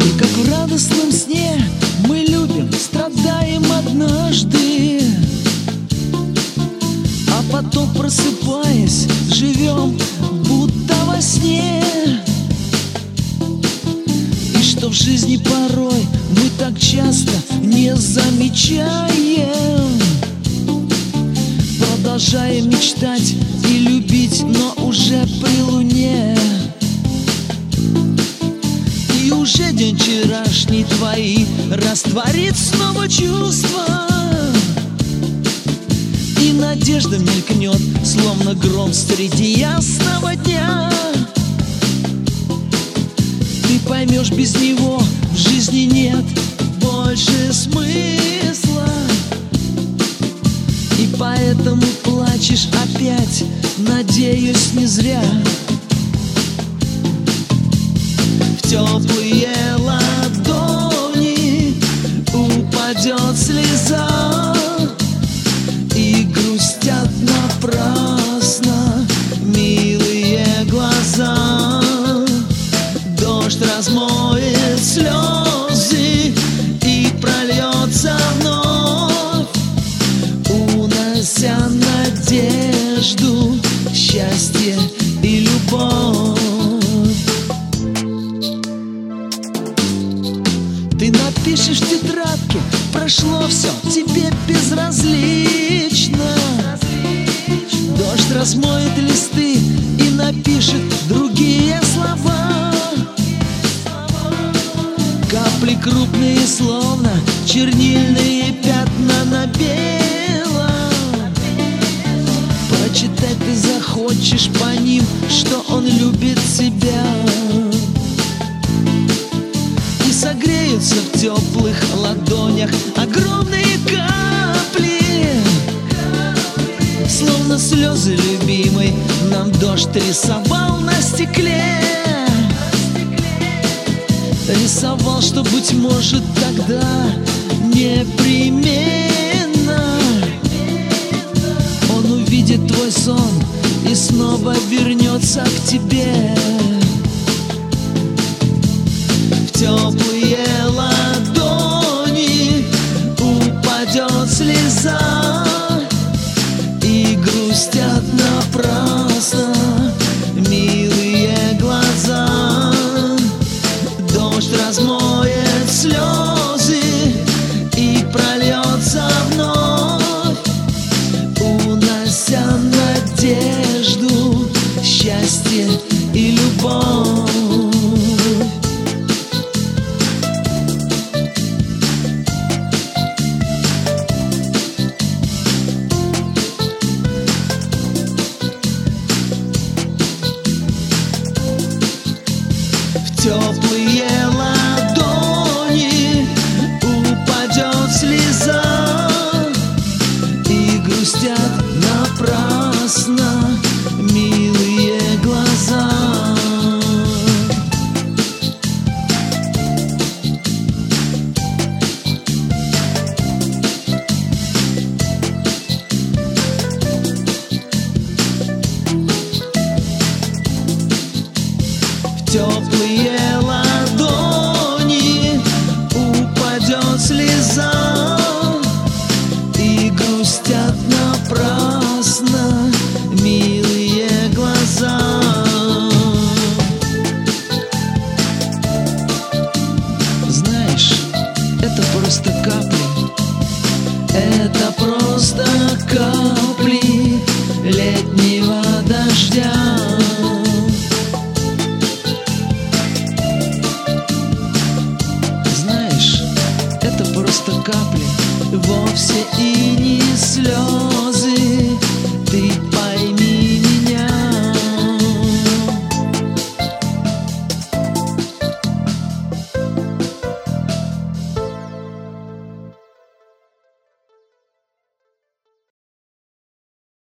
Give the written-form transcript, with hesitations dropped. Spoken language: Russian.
И как в радостном сне мы любим, страдаем однажды, а потом, просыпаясь, живем будто во сне. И что в жизни порой мы так часто не замечаем, продолжаем мечтать и любить, но уже при луне. И уже день вчерашний твои растворит снова чувства, и надежда мелькнет, словно гром среди ясного дня. Ты поймешь, без него в жизни нет больше смысла, и поэтому плачешь опять, надеюсь, не зря. В теплые ладони упадет слеза, и грустят напрасно милые глаза. Дождь размоет слезы и прольется вновь, унося надежду, счастье и любовь. Ты напишешь в тетрадке, прошло все, тебе безразлично. Дождь размоет листы и напишет другие слова. Капли крупные, словно чернильные пятна на белом. Прочитать ты захочешь по ним, что он любит тебя, и согреются в теплых ладонях огромные капли, словно слезы любимой нам дождь рисовал на стекле. Рисовал, что, быть может, тогда непременно он увидит твой сон и снова вернется к тебе. В теплые ладони упадет слеза, и грустят напрасно милые глаза. Дождь размоет слезы и прольется вновь, унося надежду, счастье и любовь. Теплые ладони упадет слеза, и грустят напрасно милые глаза. Теплые